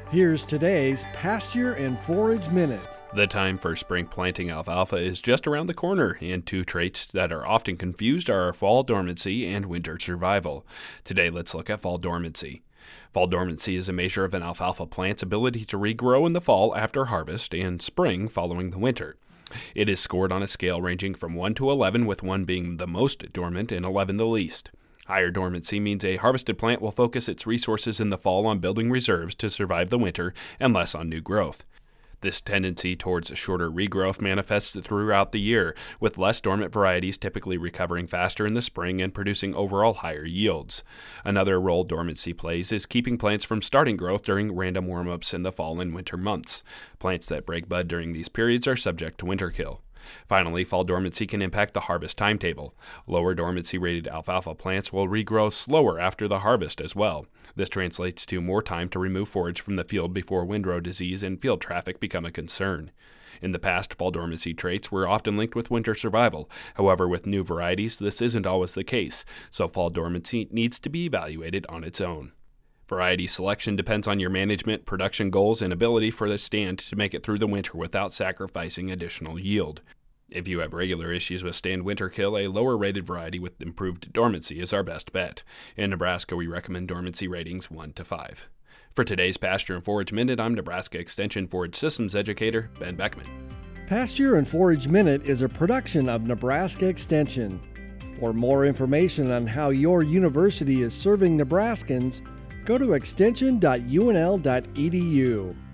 Here's today's Pasture and Forage Minute. The time for spring planting alfalfa is just around the corner, and two traits that are often confused are fall dormancy and winter survival. Today, let's look at fall dormancy. Fall dormancy is a measure of an alfalfa plant's ability to regrow in the fall after harvest and spring following the winter. It is scored on a scale ranging from 1 to 11, with 1 being the most dormant and 11 the least. Higher dormancy means a harvested plant will focus its resources in the fall on building reserves to survive the winter and less on new growth. This tendency towards shorter regrowth manifests throughout the year, with less dormant varieties typically recovering faster in the spring and producing overall higher yields. Another role dormancy plays is keeping plants from starting growth during random warm-ups in the fall and winter months. Plants that break bud during these periods are subject to winter kill. Finally, fall dormancy can impact the harvest timetable. Lower dormancy rated alfalfa plants will regrow slower after the harvest as well. This translates to more time to remove forage from the field before windrow disease and field traffic become a concern. In the past, fall dormancy traits were often linked with winter survival. However, with new varieties, this isn't always the case, so fall dormancy needs to be evaluated on its own. Variety selection depends on your management, production goals, and ability for the stand to make it through the winter without sacrificing additional yield. If you have regular issues with stand winter kill, a lower rated variety with improved dormancy is our best bet. In Nebraska, we recommend dormancy ratings 1 to 5. For today's Pasture and Forage Minute, I'm Nebraska Extension Forage Systems Educator Ben Beckman. Pasture and Forage Minute is a production of Nebraska Extension. For more information on how your university is serving Nebraskans, go to extension.unl.edu.